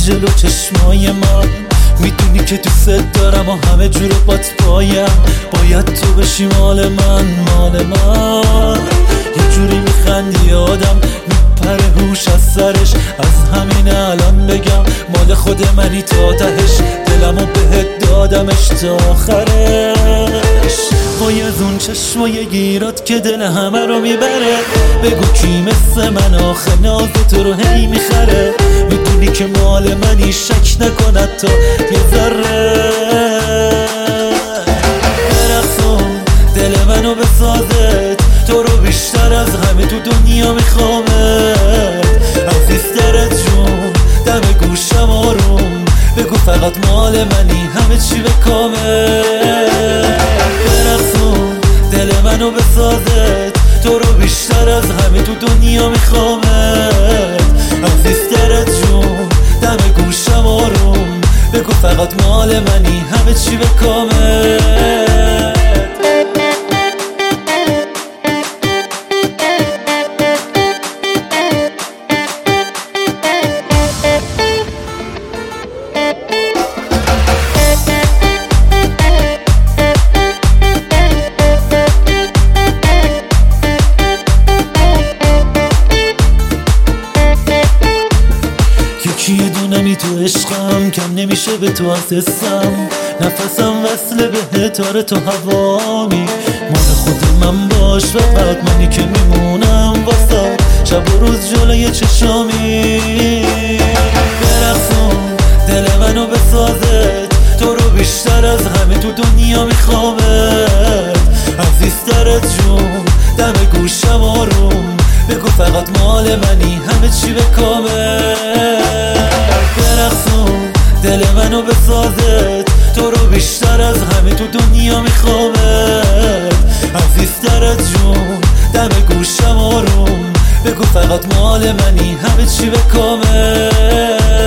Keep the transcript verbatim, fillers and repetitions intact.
جلو چشمای من، میدونی که دوست دارم و همه جور بات پایم. باید تو بشی مال من، مال من. یه جوری میخندی آدم میپره هوش از سرش. از همین الان بگم مال خود منی تا تهش، دلمو بهت دادمش تا آخرش. وای از اون چشمای گیرات که دل همه رو میبره، بگو کی مثل من آخه ناز تو رو هی میخره. میدونی که مال منی شک نکند تا یه ذره. برقصون دل منو بسازت، تو رو بیشتر از همه تو دنیا میخوامت. عزیزترت جون دم گوشم آروم، بگو فقط مال منی همه چی به کامه. برقصون دل منو بسازت، تو رو بیشتر از همه تو دنیا میخوامت. عزیزترت جون دم گوشم آروم، بگو فقط مال منی همه چی به کامه. یه دونمی تو عشقم، کم نمیشه به تو حسسم. نفسم وصله به تار تو هوامی، مال خود من باش فقط منی که میمونم واسه شب و روز جلوی چشامی. برقصون دل منو بسازت، تو رو بیشتر از همه تو دنیا میخوامت. عزیزترت جون دم گوشم آروم، بگو فقط مال منی همه چی به کامه. برقصون دل منو بسازت، تو رو بیشتر از همه تو دنیا میخوامت. عزیزترت جون دم گوشم آروم، بگو فقط مال منی همه چی به کامه.